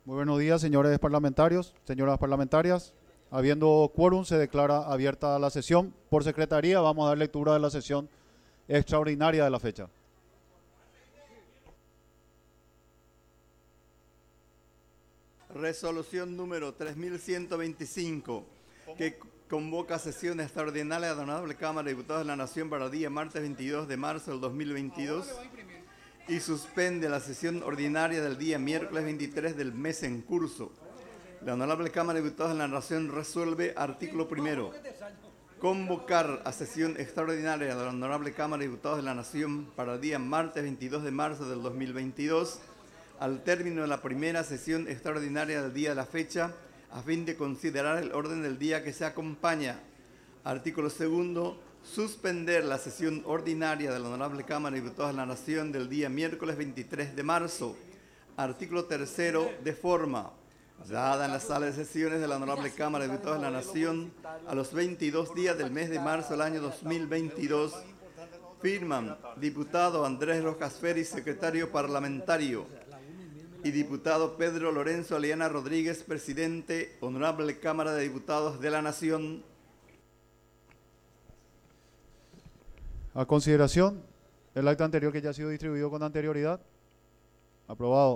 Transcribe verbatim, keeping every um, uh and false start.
Muy buenos días, señores parlamentarios, señoras parlamentarias. Habiendo quórum, se declara abierta la sesión. Por secretaría, vamos a dar lectura de la sesión extraordinaria de la fecha. Resolución número tres mil ciento veinticinco, que convoca sesión extraordinaria de la Honorable Cámara de Diputados de la Nación para el día martes veintidós de marzo del dos mil veintidós y suspende la sesión ordinaria del día miércoles veintitrés del mes en curso. La Honorable Cámara de Diputados de la Nación resuelve, artículo primero, convocar a sesión extraordinaria de la Honorable Cámara de Diputados de la Nación para el día martes veintidós de marzo del dos mil veintidós, al término de la primera sesión extraordinaria del día de la fecha, a fin de considerar el orden del día que se acompaña. Artículo segundo, suspender la sesión ordinaria de la Honorable Cámara de Diputados de la Nación del día miércoles veintitrés de marzo. Artículo tercero, de forma dada en la sala de sesiones de la Honorable Cámara de Diputados de la Nación a los veintidós días del mes de marzo del año dos mil veintidós, firman diputado Andrés Rojas Félix, secretario parlamentario, y diputado Pedro Lorenzo Aliana Rodríguez, presidente, Honorable Cámara de Diputados de la Nación. A consideración, el acta anterior que ya ha sido distribuido con anterioridad. Aprobado.